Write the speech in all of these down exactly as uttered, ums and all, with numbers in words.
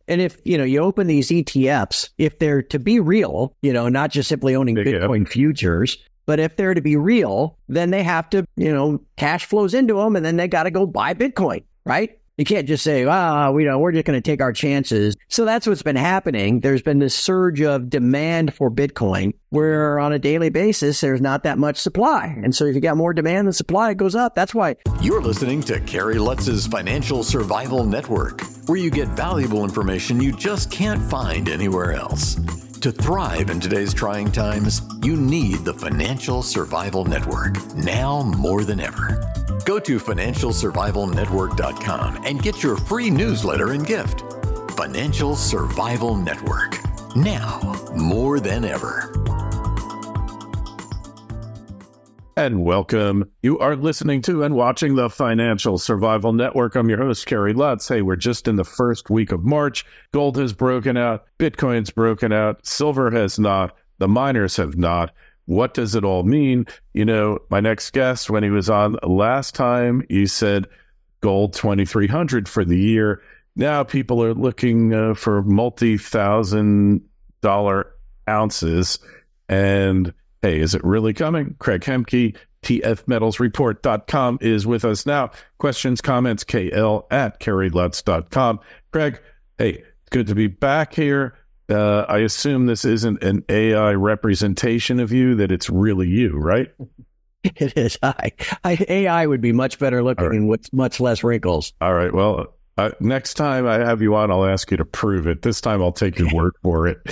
And if, you know, you open these E T Fs, if they're to be real, you know, not just simply owning Yeah. Bitcoin futures, but if they're to be real, then they have to, you know, cash flows into them and then they got to go buy Bitcoin, right? You can't just say, ah, we know, we're just going to take our chances. So that's what's been happening. There's been this surge of demand for Bitcoin where on a daily basis, there's not that much supply. And so if you got more demand than supply, it goes up. That's why. You're listening to Kerry Lutz's Financial Survival Network, where you get valuable information you just can't find anywhere else. To thrive in today's trying times, you need the Financial Survival Network, now more than ever. Go to financial survival network dot com and get your free newsletter and gift. Financial Survival Network, now more than ever. And welcome. You are listening to and watching the Financial Survival Network. I'm your host, Kerry Lutz. Hey, we're just in the first week of March. Gold has broken out. Bitcoin's broken out. Silver has not. The miners have not. What does it all mean? You know, my next guest, when he was on last time, he said gold twenty-three hundred for the year. Now people are looking uh, for multi-thousand dollar ounces. And hey, is it really coming? Craig Hemke, T F metals report dot com is with us now. Questions, comments, K L at kerry lutz dot com. Craig, hey, good to be back here. Uh, I assume this isn't an A I representation of you, that it's really you, right? It is. I, I, A I would be much better looking Right. and with much less wrinkles. All right. Well, uh, next time I have you on, I'll ask you to prove it. This time I'll take your word for it.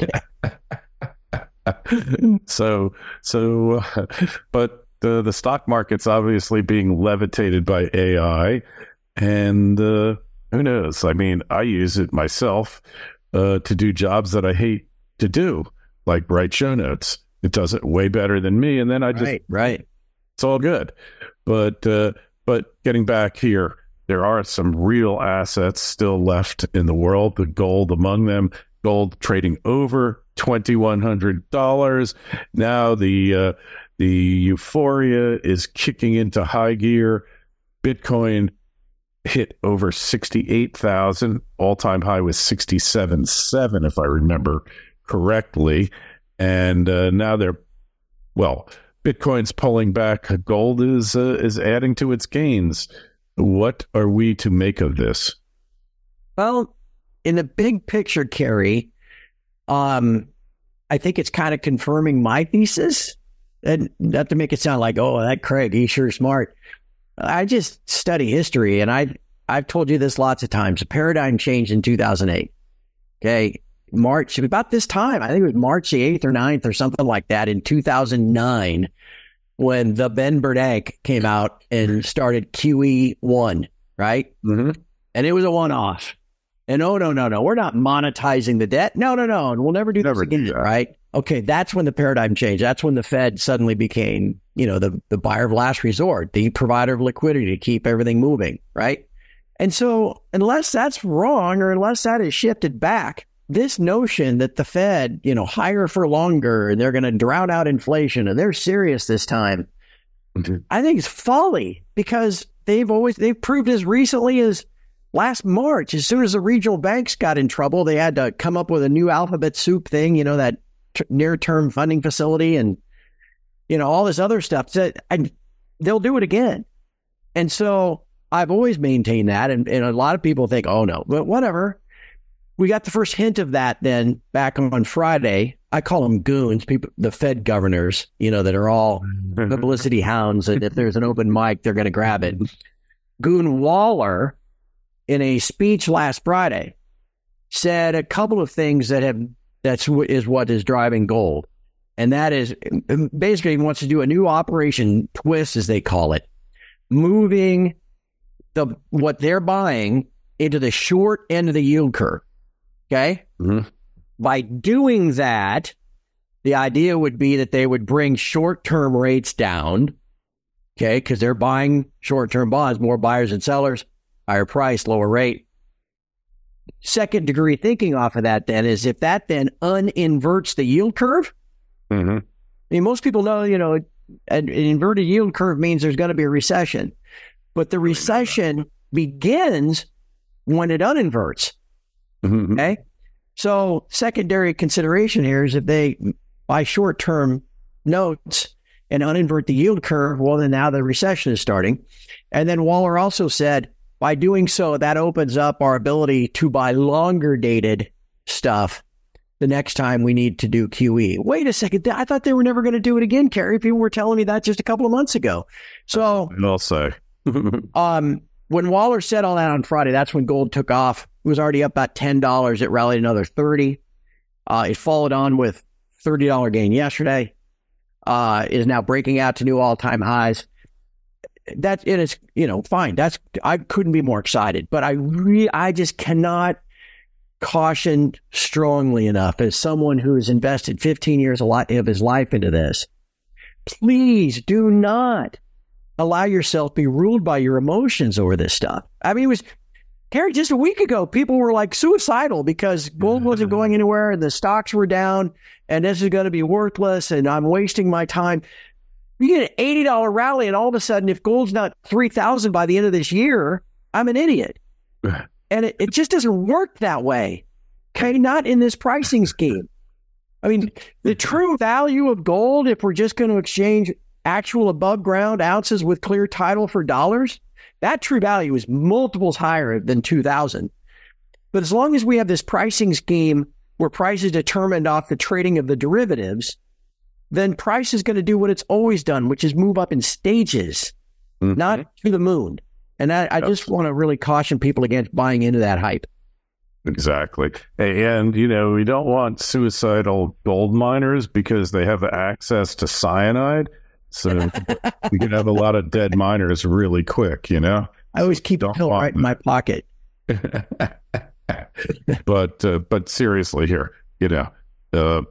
so, so, uh, but the, the stock market's obviously being levitated by A I, and uh, who knows? I mean, I use it myself uh, to do jobs that I hate to do, like write show notes. It does it way better than me, and then I just, Right, right. it's all good. But, uh, but getting back here, there are some real assets still left in the world, the gold among them. Gold trading over twenty-one hundred dollars. Now the uh, the euphoria is kicking into high gear. Bitcoin hit over sixty-eight thousand. All-time high was sixty-seven point seven, if I remember correctly. And uh, now they're, well, Bitcoin's pulling back. Gold is uh, is adding to its gains. What are we to make of this? Well, in the big picture, Kerry, um, I think it's kind of confirming my thesis. And not to make it sound like, oh, that Craig, he's sure smart. I just study history, and I, I've told you this lots of times. The paradigm changed in two thousand eight. Okay, March, about this time, I think it was March the eighth or ninth or something like that in two thousand nine, when the Ben Bernanke came out and started Q E one, right? Mm-hmm. And it was a one-off. And oh, no, no, no, we're not monetizing the debt. No, no, no. And we'll never do Never this again, do that. right? Okay, that's when the paradigm changed. That's when the Fed suddenly became, you know, the, the buyer of last resort, the provider of liquidity to keep everything moving, right? And so unless that's wrong or unless that is shifted back, this notion that the Fed, you know, higher for longer and they're going to drown out inflation and they're serious this time, Mm-hmm. I think it's folly, because they've always, they've proved as recently as last March, as soon as the regional banks got in trouble, they had to come up with a new alphabet soup thing, you know, that t- near-term funding facility and, you know, all this other stuff. So, and they'll do it again. And so I've always maintained that. And, and a lot of people think, oh, no, but whatever. We got the first hint of that then back on Friday. I call them goons, people, the Fed governors, you know, that are all publicity hounds. And if there's an open mic, they're going to grab it. Goon Waller, in a speech last Friday, said a couple of things that have that's what is what is driving gold, and that is basically he wants to do a new operation twist, as they call it, moving the what they're buying into the short end of the yield curve. Okay, Mm-hmm. by doing that, the idea would be that they would bring short-term rates down. Okay, because they're buying short-term bonds, more buyers and sellers. Higher price, lower rate. Second degree thinking off of that then is if that then uninverts the yield curve. Mm-hmm. I mean, most people know, you know, an, an inverted yield curve means there's going to be a recession. But the recession begins when it uninverts. Mm-hmm. Okay. So secondary consideration here is if they buy short-term notes and uninvert the yield curve, well, then now the recession is starting. And then Waller also said, by doing so, that opens up our ability to buy longer dated stuff the next time we need to do Q E. Wait a second. I thought they were never going to do it again, Kerry. People were telling me that just a couple of months ago. So I'll say. um, when Waller said all that on Friday, that's when gold took off. It was already up about ten dollars. It rallied another thirty dollars. Uh, it followed on with thirty dollars gain yesterday. Uh, is now breaking out to new all-time highs. That it is, you know, fine. That's I couldn't be more excited, but I re, I just cannot caution strongly enough as someone who has invested fifteen years of his life into this. Please do not allow yourself to be ruled by your emotions over this stuff. I mean, it was Harry just a week ago. People were like suicidal because gold wasn't going anywhere and the stocks were down, and this is going to be worthless, and I'm wasting my time. You get an eighty dollars rally, and all of a sudden, if gold's not three thousand by the end of this year, I'm an idiot. And it, it just doesn't work that way. Okay, not in this pricing scheme. I mean, the true value of gold, if we're just going to exchange actual above ground ounces with clear title for dollars, that true value is multiples higher than two thousand. But as long as we have this pricing scheme where price is determined off the trading of the derivatives, then price is going to do what it's always done, which is move up in stages, mm-hmm. not to the moon. And I, I just want to really caution people against buying into that hype. Exactly. And, you know, we don't want suicidal gold miners because they have access to cyanide. So we can have a lot of dead miners really quick, you know? I always keep don't a pill right them. in my pocket. but uh, but seriously here, you know. Uh,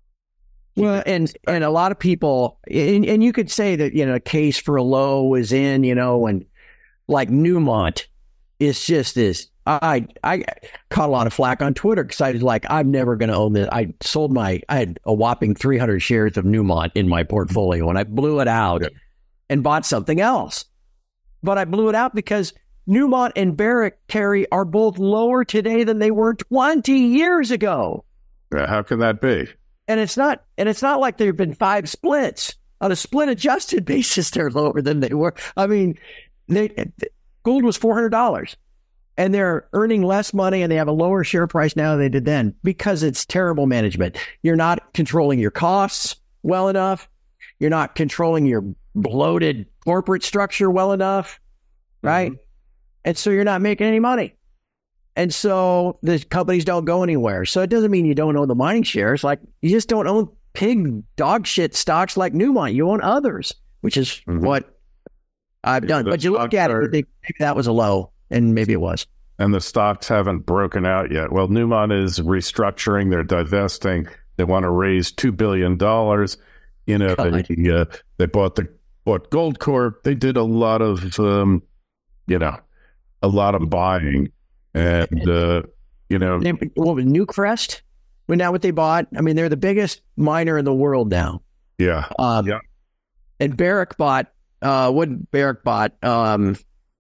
well, and, and a lot of people, and, and you could say that, you know, a case for a low is in, you know, and like Newmont is just this. I I caught a lot of flack on Twitter because I was like, I'm never going to own this. I sold my, I had a whopping three hundred shares of Newmont in my portfolio, and I blew it out yeah. and bought something else. But I blew it out because Newmont and Barrick, Kerry, are both lower today than they were twenty years ago. Yeah, how can that be? And it's not, and it's not like there have been five splits. On a split adjusted basis, they're lower than they were. I mean, they, gold was four hundred dollars. And they're earning less money, and they have a lower share price now than they did then because it's terrible management. You're not controlling your costs well enough. You're not controlling your bloated corporate structure well enough, right? Mm-hmm. And so you're not making any money. And so the companies don't go anywhere. So it doesn't mean you don't own the mining shares. Like, you just don't own pig dog shit stocks like Newmont. You own others, which is mm-hmm. what I've done. The but you look at are... it, you think maybe that was a low. And maybe it was. And the stocks haven't broken out yet. Well, Newmont is restructuring. They're divesting. They want to raise two billion dollars. You know, they, uh, they bought the bought Goldcorp. They did a lot of, um, you know, a lot of buying. And, uh, you know. What was Newcrest? Well, now what they bought, I mean, they're the biggest miner in the world now. Yeah. Um, yeah. And Barrick bought, uh, what Barrick bought, um,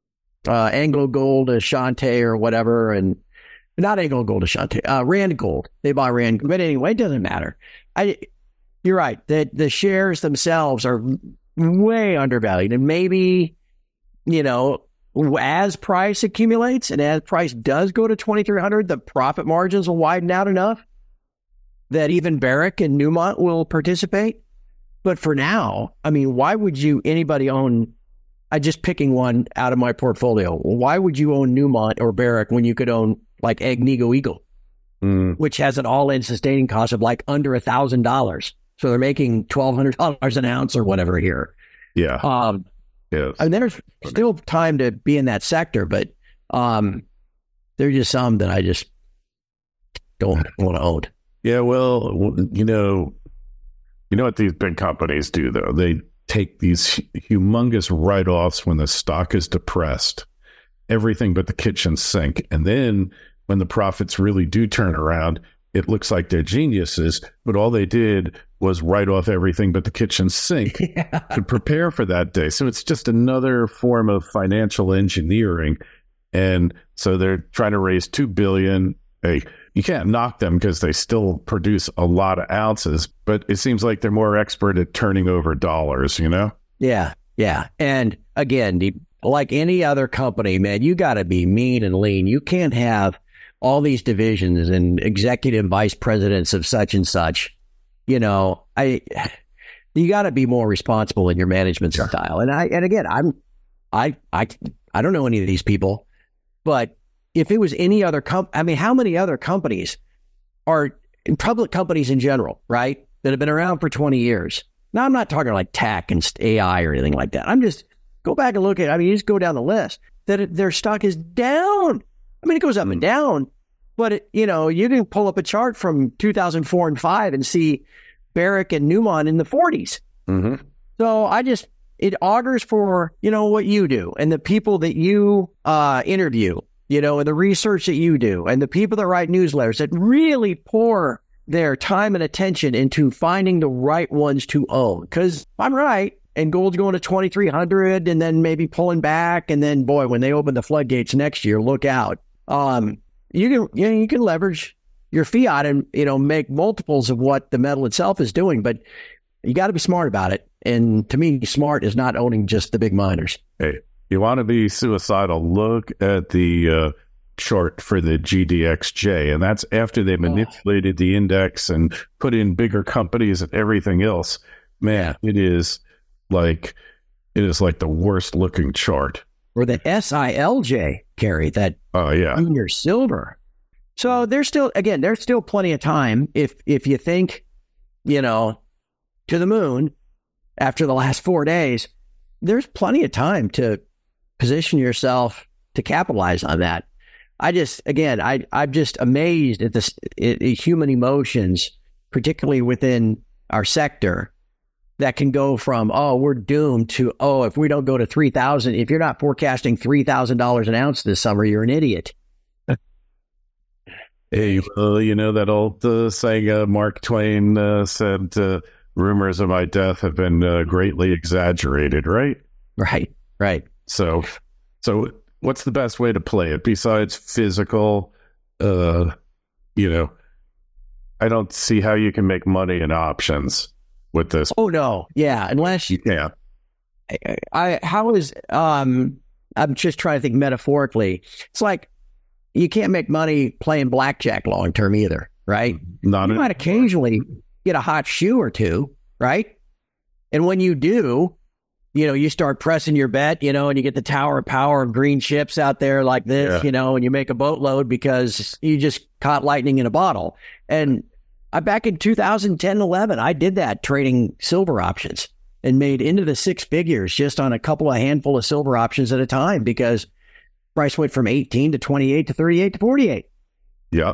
Uh, Anglo Gold, Ashanti, or whatever, and not Anglo Gold, Ashanti, uh, Rand Gold. They buy Rand, but anyway, it doesn't matter. I, you're right. That the shares themselves are way undervalued, and maybe, you know, as price accumulates and as price does go to twenty-three hundred, the profit margins will widen out enough that even Barrick and Newmont will participate. But for now, I mean, why would you anybody own? I just picking one out of my portfolio. Why would you own Newmont or Barrick when you could own like Agnico Eagle, mm. which has an all-in sustaining cost of like under a thousand dollars? So they're making twelve hundred dollars an ounce or whatever here. Yeah. Um, yes. I mean, there's still time to be in that sector, but um, there's just some that I just don't want to own. Yeah. Well, you know, you know what these big companies do though? They take these humongous write-offs when the stock is depressed, everything but the kitchen sink. And then when the profits really do turn around, it looks like they're geniuses, but all they did was write off everything but the kitchen sink yeah. to prepare for that day. So it's just another form of financial engineering. And so they're trying to raise two billion dollars. hey, you can't knock them because they still produce a lot of ounces, but it seems like they're more expert at turning over dollars, you know? Yeah, yeah. And again, the, like any other company, man, you got to be mean and lean. You can't have all these divisions and executive vice presidents of such and such. You know, I you got to be more responsible in your management sure. style. And I and again, I'm I I I don't know any of these people, but if it was any other company, I mean, how many other companies are public companies in general, right, that have been around for twenty years? Now, I'm not talking like tech and A I or anything like that. I'm just go back and look at, I mean, you just go down the list that it, their stock is down. I mean, it goes up and down, but it, you know, you can pull up a chart from two thousand four and five and see Barrick and Newmont in the forties. Mm-hmm. So I just, it augurs for, you know, what you do and the people that you uh, interview, you know, and the research that you do and the people that write newsletters that really pour their time and attention into finding the right ones to own. Because I'm right, and gold's going to twenty-three hundred and then maybe pulling back. And then, boy, when they open the floodgates next year, look out. Um, you can, you know, you can leverage your fiat and, you know, make multiples of what the metal itself is doing, but you got to be smart about it. And to me, smart is not owning just the big miners. Hey, you want to be suicidal, look at the uh, chart for the G D X J, and that's after they manipulated oh. the index and put in bigger companies and everything else. Man, it is like, it is like the worst looking chart. Or the S I L J, Gary, that oh yeah, junior silver. So there's still, again, there's still plenty of time if if you think, you know, to the moon after the last four days, there's plenty of time to position yourself to capitalize on that. I just, again, I, I'm just amazed at this at, at human emotions, particularly within our sector, that can go from, oh, we're doomed to, oh, if we don't go to three thousand, if you're not forecasting three thousand dollars an ounce this summer, you're an idiot. Hey, well, you know that old uh, saying, uh, Mark Twain uh, said, uh, rumors of my death have been uh, greatly exaggerated, right? Right, right. So, so what's the best way to play it besides physical? Uh, you know, I don't see how you can make money in options with this. Oh no, yeah, unless you. Yeah. I, I how is um? I'm just trying to think metaphorically. It's like you can't make money playing blackjack long term either, right? Not you might occasionally get a hot shoe or two, right? And when you do, you know, you start pressing your bet, you know, and you get the Tower of Power of green chips out there like this, yeah. you know, and you make a boatload because you just caught lightning in a bottle. And I, back in two thousand ten, eleven, I did that trading silver options and made into the six figures just on a couple of handful of silver options at a time because price went from eighteen to twenty-eight to thirty-eight to forty-eight. Yeah.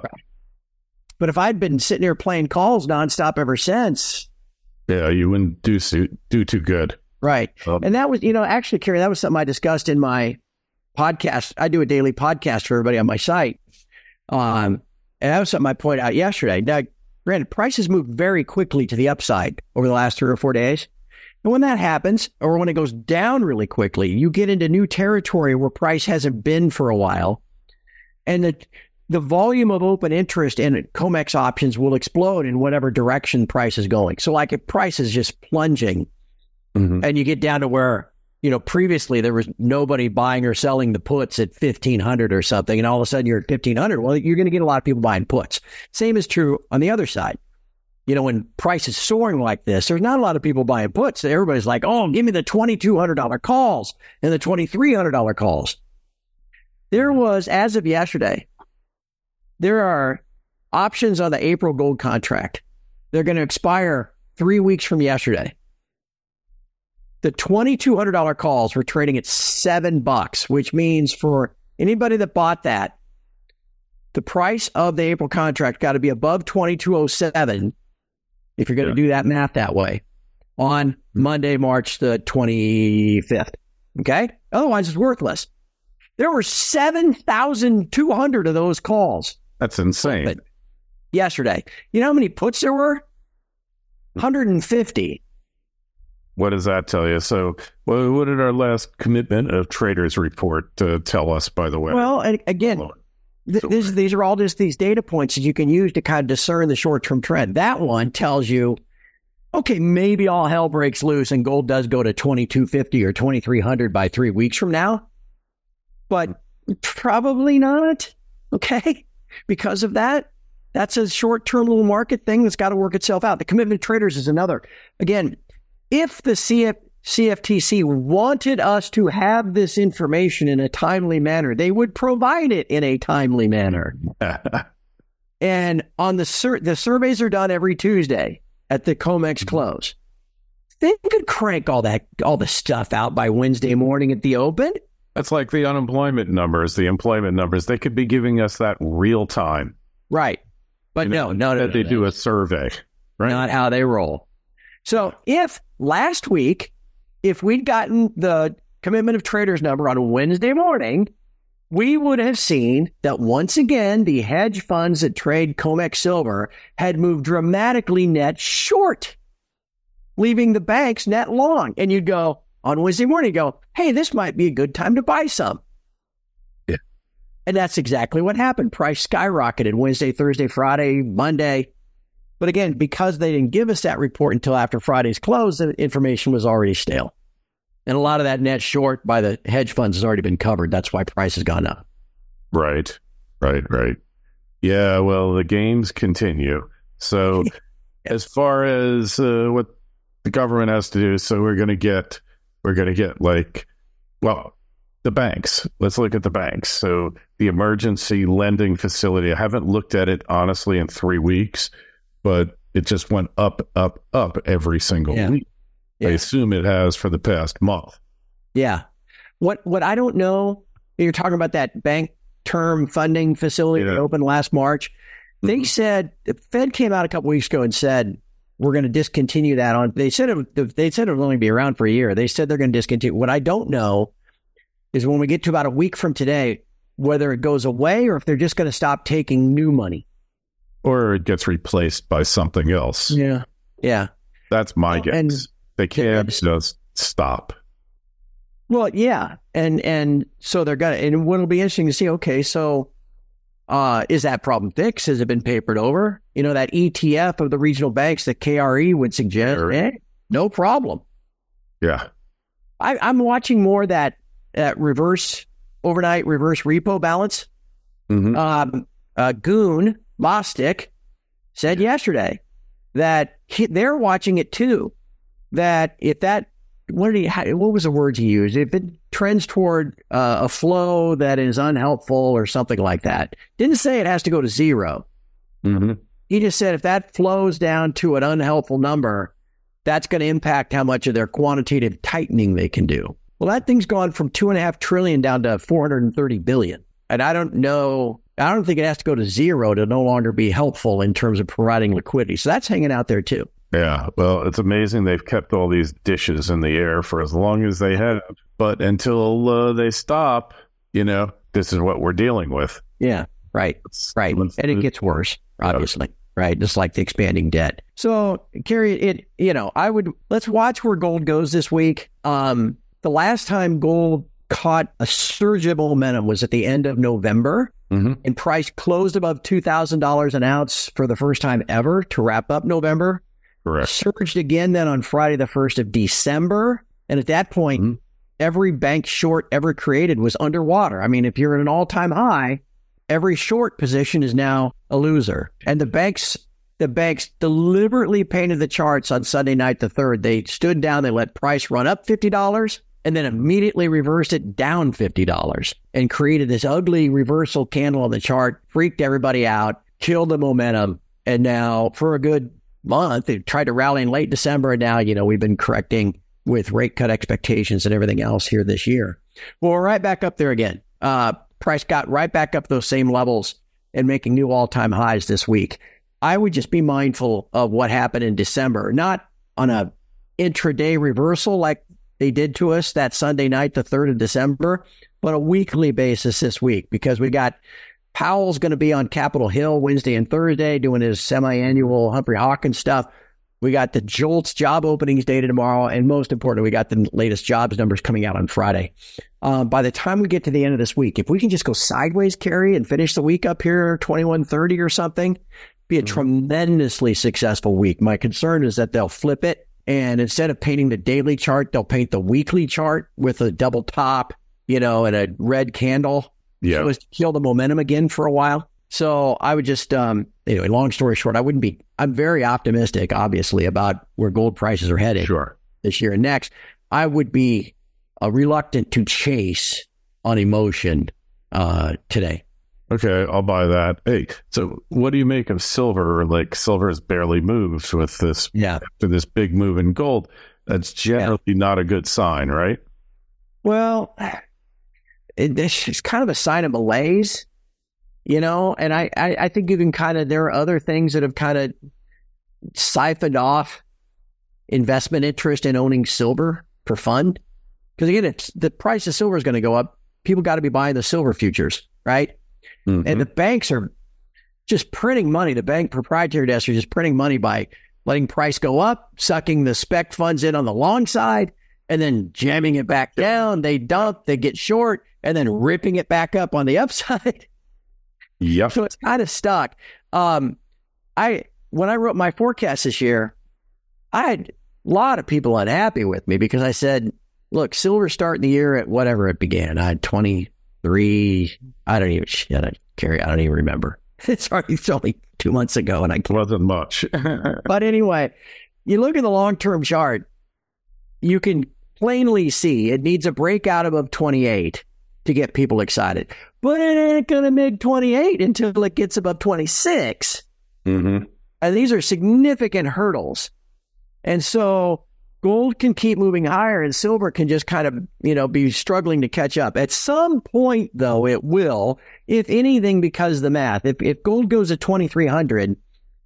But if I'd been sitting here playing calls nonstop ever since. Yeah, you wouldn't do, do too good. Right. Um, and that was, you know, actually, Kerry, that was something I discussed in my podcast. I do a daily podcast for everybody on my site. Um, and that was something I pointed out yesterday. Now, granted, prices move very quickly to the upside over the last three or four days. And when that happens, or when it goes down really quickly, you get into new territory where price hasn't been for a while. And the the volume of open interest in COMEX options will explode in whatever direction price is going. So like if price is just plunging, mm-hmm. and you get down to where, you know, previously there was nobody buying or selling the puts at fifteen hundred or something, and all of a sudden you're at fifteen hundred, well, you're going to get a lot of people buying puts. Same is true on the other side. You know, when price is soaring like this, there's not a lot of people buying puts. Everybody's like, oh, give me the twenty-two hundred dollars calls and the twenty-three hundred dollars calls. There was, as of yesterday, there are options on the April gold contract. They're going to expire three weeks from yesterday. The twenty-two hundred dollars calls were trading at seven bucks, which means for anybody that bought that, the price of the April contract got to be above twenty-two oh seven. If you're going to yeah. do that math that way, on Monday, March the twenty-fifth. Okay? Otherwise, it's worthless. There were seven thousand two hundred of those calls. That's insane. Yesterday. You know how many puts there were? one hundred fifty. What does that tell you? So, well, what did our last commitment of traders report uh, tell us, by the way? Well, and again, Th- So- this, these are all just these data points that you can use to kind of discern the short-term trend. That one tells you, okay, maybe all hell breaks loose and gold does go to twenty-two fifty or twenty-three hundred by three weeks from now. But probably not, okay? Because of that, that's a short-term little market thing that's got to work itself out. The commitment traders is another. Again, if the C F, C F T C wanted us to have this information in a timely manner, they would provide it in a timely manner. And on the sur- the surveys are done every Tuesday at the COMEX close. They could crank all that all the stuff out by Wednesday morning at the open. That's like the unemployment numbers, the employment numbers. They could be giving us that real time. Right. But You know, no, no, no, that they no, do no. a survey, right? Not how they roll. So if last week, if we'd gotten the commitment of traders number on a Wednesday morning, we would have seen that once again, the hedge funds that trade COMEX silver had moved dramatically net short, leaving the banks net long. And you'd go on Wednesday morning, you go, hey, this might be a good time to buy some. Yeah. And that's exactly what happened. Price skyrocketed Wednesday, Thursday, Friday, Monday. But again, because they didn't give us that report until after Friday's close, the information was already stale. And a lot of that net short by the hedge funds has already been covered. That's why price has gone up. Right, right, right. Yeah, well, the games continue. So as far as uh, what the government has to do, so we're going to get, we're going to get like, well, the banks. Let's look at the banks. So the emergency lending facility, I haven't looked at it honestly in three weeks, but it just went up, up, up every single Yeah. week. I Yeah. assume it has for the past month. Yeah. What what I don't know, you're talking about that bank term funding facility Yeah. that opened last March. They Mhm. said, the Fed came out a couple weeks ago and said, we're going to discontinue that on, they said it, they said it would only be around for a year. They said they're going to discontinue. What I don't know is when we get to about a week from today, whether it goes away or if they're just going to stop taking new money. Or it gets replaced by something else. Yeah. Yeah. That's my Well, guess. and- They can't Yeah. just stop. Well, yeah. And, and so they're going to, and what'll be interesting to see, okay, so uh, is that problem fixed? Has it been papered over? You know, that E T F of the regional banks, the K R E would suggest, Sure. eh, no problem. Yeah. I, I'm watching more that, that reverse, overnight reverse repo balance. Mhm. Um, uh, Goon Bostic said yesterday that he, they're watching it too. That if that, what did he, how, what was the words he used? If it trends toward uh, a flow that is unhelpful or something like that, didn't say it has to go to zero. Mhm. He just said if that flows down to an unhelpful number, that's going to impact how much of their quantitative tightening they can do. Well, that thing's gone from two and a half trillion down to four hundred thirty billion. And I don't know, I don't think it has to go to zero to no longer be helpful in terms of providing liquidity. So that's hanging out there too. Yeah. Well, it's amazing they've kept all these dishes in the air for as long as they have. But until uh, they stop, you know, this is what we're dealing with. Yeah, right, Let's- right. let's- And it gets worse, obviously, right? Just like the expanding debt. So, Kerry, it, you know, I would, let's watch where gold goes this week. Um, the last time gold caught a surge of momentum was at the end of November, Mhm. and price closed above two thousand dollars an ounce for the first time ever to wrap up November. Correct. Surged again then on Friday, the first of December. And at that point, Mhm. every bank short ever created was underwater. I mean, if you're at an all-time high, every short position is now a loser. And the banks, the banks deliberately painted the charts on Sunday night, the third. They stood down, they let price run up fifty dollars and then immediately reversed it down fifty dollars and created this ugly reversal candle on the chart, freaked everybody out, killed the momentum. And now for a good month, they tried to rally in late December. And now, you know, we've been correcting with rate cut expectations and everything else here this year. Well, we're right back up there again. Uh, price got right back up those same levels and making new all-time highs this week. I would just be mindful of what happened in December, not on a intraday reversal like they did to us that Sunday night, the third of December, but a weekly basis this week, because we got Powell's going to be on Capitol Hill Wednesday and Thursday doing his semi-annual Humphrey Hawkins stuff. We got the JOLTS job openings data tomorrow. And most importantly, we got the latest jobs numbers coming out on Friday. uh, by the time we get to the end of this week, if we can just go sideways, Kerry, and finish the week up here twenty-one thirty or something, be a mm-hmm. tremendously successful week. My concern is that they'll flip it, and instead of painting the daily chart, they'll paint the weekly chart with a double top, you know, and a red candle. Yeah. So as to kill the momentum again for a while. So I would just, um, anyway, long story short, I wouldn't be, I'm very optimistic, obviously, about where gold prices are headed sure. this year and next. I would be uh, reluctant to chase on emotion uh, today. Okay, I'll buy that. Hey, so what do you make of silver? Like, silver has barely moved with this, yeah. after this big move in gold. That's generally yeah. not a good sign, right? Well, it, it's kind of a sign of malaise. You know, and I, I, I think you can kind of, there are other things that have kind of siphoned off investment interest in owning silver for fun. Because again, it's, the price of silver is going to go up. People got to be buying the silver futures, right? Mm-hmm. And the banks are just printing money. The bank proprietary desks are just printing money by letting price go up, sucking the spec funds in on the long side, and then jamming it back down. They dump, they get short, and then ripping it back up on the upside. Yep. So it's kind of stuck. Um, I when I wrote my forecast this year, I had a lot of people unhappy with me because I said, look, silver starting the year at whatever it began. I had twenty-three. I don't even shit, I carry. I don't even remember. It's already it's only two months ago, and I can't. Wasn't much. But anyway, you look at the long-term chart, you can plainly see it needs a breakout above twenty-eight to get people excited. But it ain't going to make twenty-eight until it gets above twenty-six. Mm-hmm. And these are significant hurdles. And so gold can keep moving higher and silver can just kind of, you know, be struggling to catch up. At some point, though, it will, if anything, because of the math. If, if gold goes to twenty-three hundred,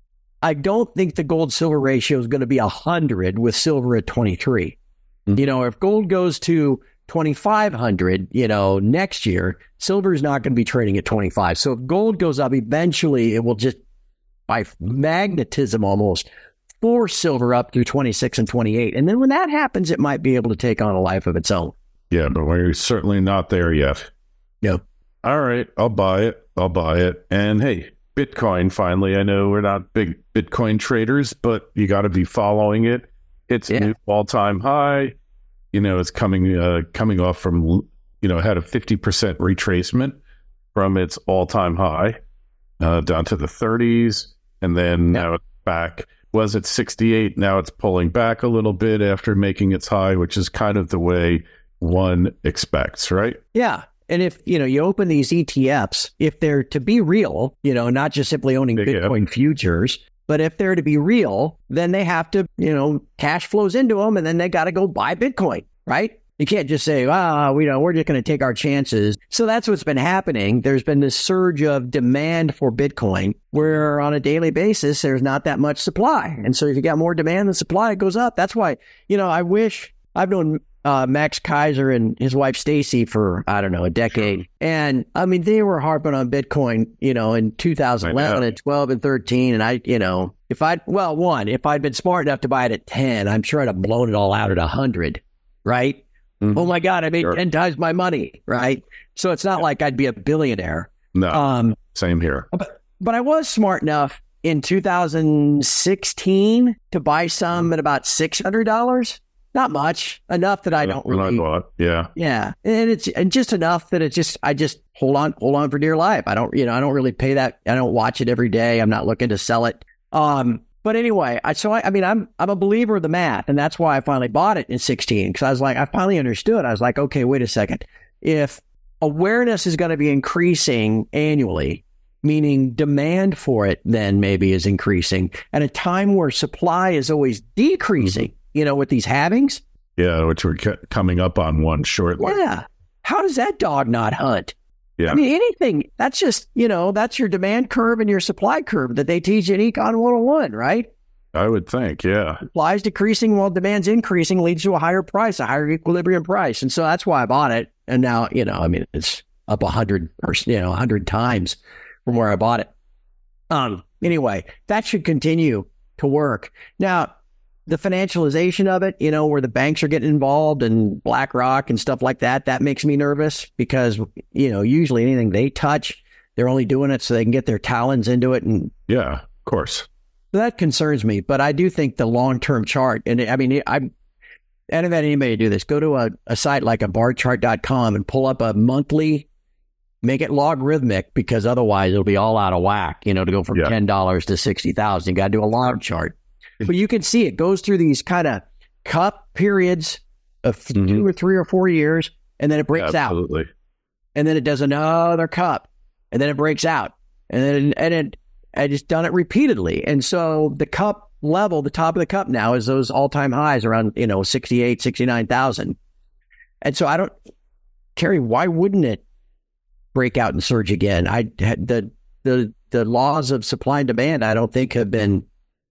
I don't think the gold-silver ratio is going to be one hundred with silver at twenty-three. Mm-hmm. You know, if gold goes to twenty-five hundred, you know, next year, silver is not going to be trading at twenty-five. So if gold goes up, eventually it will just, by magnetism almost, force silver up through twenty-six and twenty-eight. And then when that happens, it might be able to take on a life of its own. Yeah, but we're certainly not there yet. Yep. All right, I'll buy it. I'll buy it. And hey, Bitcoin, finally, I know we're not big Bitcoin traders, but you got to be following it. It's a yeah. new all-time high. You know, it's coming uh, coming off from, you know, had a fifty percent retracement from its all-time high uh, down to the thirties. And then yeah. now it's back. Was at sixty-eight. Now it's pulling back a little bit after making its high, which is kind of the way one expects, right? Yeah. And if, you know, you open these E T Fs, if they're to be real, you know, not just simply owning Big Bitcoin F. futures, but if they're to be real, then they have to, you know, cash flows into them and then they got to go buy Bitcoin, right? You can't just say, ah, we know we're just going to take our chances. So that's what's been happening. There's been this surge of demand for Bitcoin where on a daily basis, there's not that much supply. And so if you got more demand than supply, it goes up. That's why, you know, I wish I've known uh, Max Kaiser and his wife Stacy for, I don't know, a decade. And I mean, they were harping on Bitcoin, you know, in two thousand eleven and twelve and thirteen. And I, you know, if I'd, well, one, if I'd been smart enough to buy it at ten, I'm sure I'd have blown it all out at one hundred, right? Mm-hmm. Oh my God, I made sure. ten times my money, right? So it's not yeah. like I'd be a billionaire. No, um, same here. But, but I was smart enough in two thousand sixteen to buy some at about six hundred dollars. Not much, enough that I don't really. I bought, yeah, yeah, and it's and just enough that it's just I just hold on, hold on for dear life. I don't, you know, I don't really pay that. I don't watch it every day. I'm not looking to sell it. Um, but anyway, I so I, I mean, I'm I'm a believer of the math, and that's why I finally bought it in sixteen because I was like, I finally understood. I was like, okay, wait a second. If awareness is going to be increasing annually, meaning demand for it then maybe is increasing at a time where supply is always decreasing. Mm-hmm. You know, with these halvings. Yeah, which we're c- coming up on one shortly. Yeah. How does that dog not hunt? Yeah. I mean, anything, that's just, you know, that's your demand curve and your supply curve that they teach in Econ one oh one, right? I would think, yeah. Supply is decreasing while demand's increasing leads to a higher price, a higher equilibrium price. And so that's why I bought it. And now, you know, I mean, it's up a hundred or, you know, a hundred times from where I bought it. Um. Anyway, that should continue to work. Now, the financialization of it, you know, where the banks are getting involved and BlackRock and stuff like that, that makes me nervous because, you know, usually anything they touch, they're only doing it so they can get their talons into it. And yeah, of course. That concerns me. But I do think the long-term chart, and I mean, I, I haven't had anybody do this. Go to a, a site like a bar chart dot com and pull up a monthly, make it logarithmic because otherwise it'll be all out of whack, you know, to go from yeah. ten dollars to sixty thousand. You got to do a log chart. But you can see it goes through these kind of cup periods of mm-hmm. two or three or four years, and then it breaks Absolutely. out. And then it does another cup, and then it breaks out. And then and it, I just done it repeatedly. And so the cup level, the top of the cup now is those all-time highs around, you know, sixty-eight, sixty-nine thousand. And so I don't, Kerry, why wouldn't it break out and surge again? I the the the laws of supply and demand, I don't think have been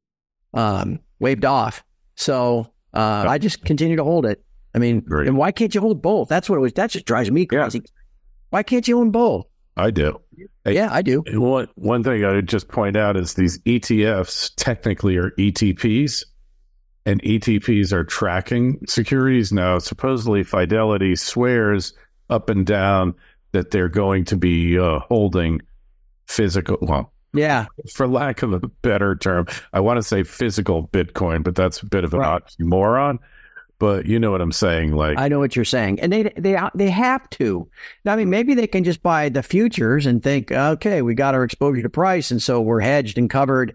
um, waved off. So uh, I just continue to hold it. I mean, Great. And why can't you hold both? That's what it was. That just drives me crazy. Yeah. Why can't you own both? I do. Hey, yeah, I do. One, one thing I would just point out is these E T Fs technically are E T Ps, and E T Ps are tracking securities. Now, supposedly Fidelity swears up and down that they're going to be uh, holding physical, well, yeah, for lack of a better term, I want to say physical Bitcoin, but that's a bit of an right. oxymoron. But you know what I'm saying? Like, I know what you're saying, and they they they have to. Now, I mean, maybe they can just buy the futures and think, okay, we got our exposure to price, and so we're hedged and covered.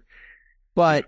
But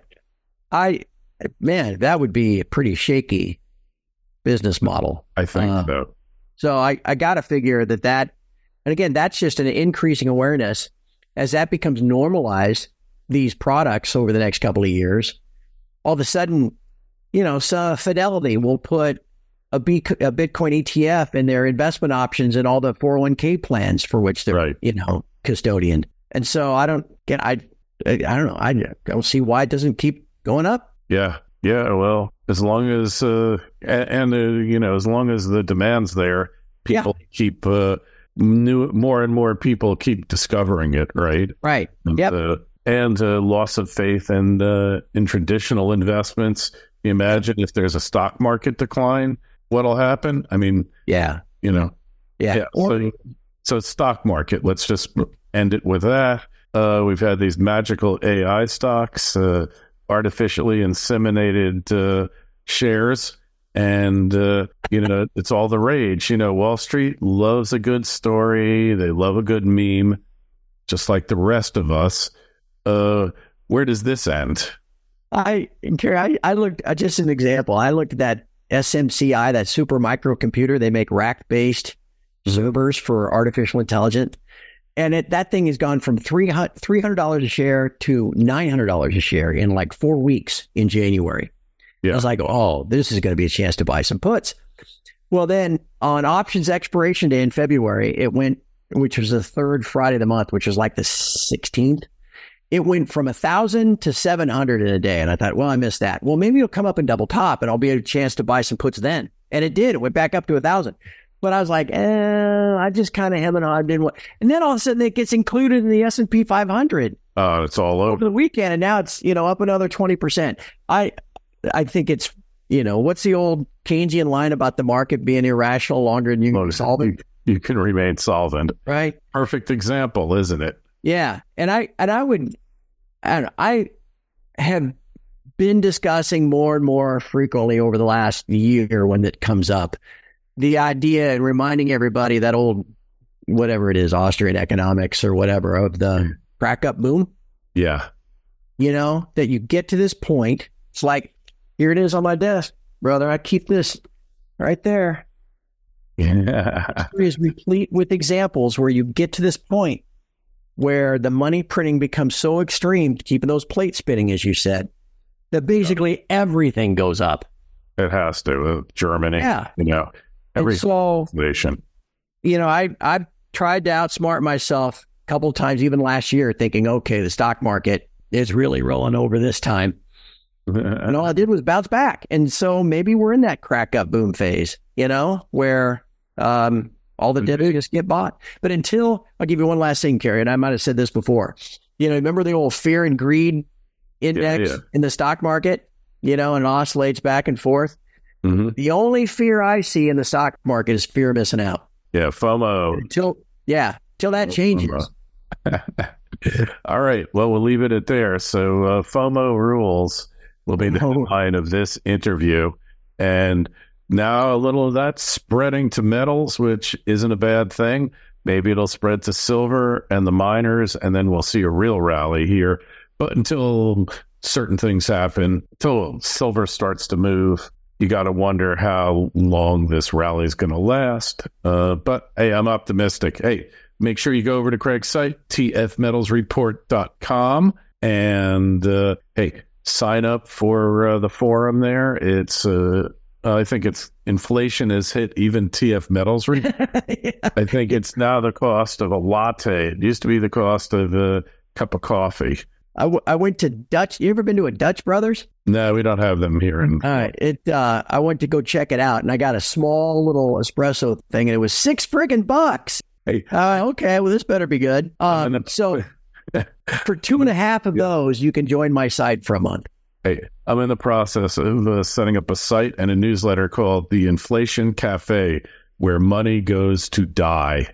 I, man, that would be a pretty shaky business model. I think uh, so. So I I got to figure that that, and again, that's just an increasing awareness as that becomes normalized. These products over the next couple of years, all of a sudden. You know, so Fidelity will put a, B, a Bitcoin E T F in their investment options and all the four oh one k plans for which they're, right. you know, custodian. And so I don't get, I, I don't know. I don't see why it doesn't keep going up. Yeah. Yeah. Well, as long as, uh, and, uh, you know, as long as the demand's there, people yeah. keep, uh, new, more and more people keep discovering it. Right. Right. And, yep. Uh, and uh, loss of faith in, uh, in traditional investments. Imagine if there's a stock market decline, what'll happen? I mean, yeah, you know, yeah. yeah or, so, so stock market, let's just end it with that. Uh, we've had these magical A I stocks, uh, artificially inseminated uh, shares, and, uh, you know, it's all the rage. You know, Wall Street loves a good story. They love a good meme, just like the rest of us. Uh, where does this end? I, I, I looked, uh, just an example, I looked at that S M C I, that super microcomputer. They make rack-based Zoomers for artificial intelligence. And it, that thing has gone from three hundred dollars a share to nine hundred dollars a share in like four weeks in January. Yeah. I was like, oh, this is going to be a chance to buy some puts. Well, then on options expiration day in February, it went, which was the third Friday of the month, which was like the sixteenth. It went from one thousand to seven hundred in a day. And I thought, well, I missed that. Well, maybe it'll come up and double top and I'll be a chance to buy some puts then. And it did. It went back up to one thousand. But I was like, eh, I just kind of hem and haw didn't want. And then all of a sudden it gets included in the S and P five hundred. Oh, uh, it's all over. over the weekend. And now it's, you know, up another twenty percent. I, I think it's, you know, what's the old Keynesian line about the market being irrational longer than you can solve it? You, you can remain solvent. Right. Perfect example, isn't it? Yeah. And I, and I would, I don't know, I have been discussing more and more frequently over the last year when it comes up, the idea and reminding everybody that old, whatever it is, Austrian economics or whatever of the crack up boom. Yeah. You know, that you get to this point. It's like, here it is on my desk, brother. I keep this right there. Yeah. History is replete with examples where you get to this point where the money printing becomes so extreme, keeping those plates spinning, as you said, that basically everything goes up. It has to. Uh, Germany, yeah. you know, every so, nation. You know, I, I've tried to outsmart myself a couple of times, even last year, thinking, okay, the stock market is really rolling over this time. And all I did was bounce back. And so maybe we're in that crack up boom phase, you know, where um, all the dips just get bought. But until, I'll give you one last thing, Kerry, and I might have said this before. You know, remember the old fear and greed index yeah, yeah. in the stock market? you know, and oscillates back and forth. Mm-hmm. The only fear I see in the stock market is fear of missing out. Yeah, FOMO. Until, yeah, until that changes. All right. Well, we'll leave it at there. So uh, FOMO rules will be the headline of this interview. And now a little of that spreading to metals, which isn't a bad thing. Maybe it'll spread to silver and the miners, and then we'll see a real rally here. But until certain things happen, until silver starts to move, you got to wonder how long this rally is going to last. Uh, but hey, I'm optimistic. Hey, make sure you go over to Craig's site, t f metals report dot com, and uh, hey, sign up for uh, the forum there. It's, uh, I think it's inflation has hit even T F Metals. Re- yeah. I think it's now the cost of a latte. It used to be the cost of a cup of coffee. I, w- I went to Dutch. You ever been to a Dutch Brothers? No, we don't have them here. In- All right. It. Uh, I went to go check it out, and I got a small little espresso thing, and it was six friggin' bucks. Hey, uh, okay, well, this better be good. Um, so for two and a half of those, you can join my site for a month. Hey, I'm in the process of uh, setting up a site and a newsletter called The Inflation Cafe, where money goes to die,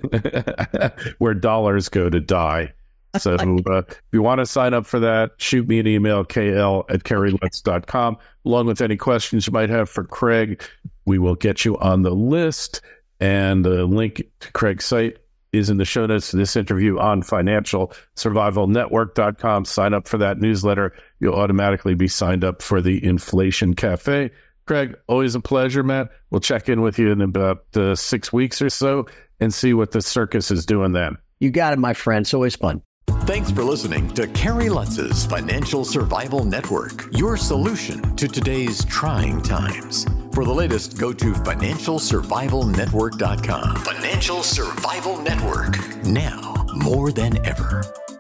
where dollars go to die. So uh, if you want to sign up for that, shoot me an email, k l at kerry lutz dot com, along with any questions you might have for Craig. We will get you on the list. And a link to Craig's site is in the show notes to this interview on financial survival network dot com. Sign up for that newsletter. You'll automatically be signed up for the Inflation Cafe. Craig, always a pleasure, Matt. We'll check in with you in about uh, six weeks or so and see what the circus is doing then. You got it, my friend. It's always fun. Thanks for listening to Kerry Lutz's Financial Survival Network, your solution to today's trying times. For the latest, go to financial survival network dot com. Financial Survival Network, now more than ever.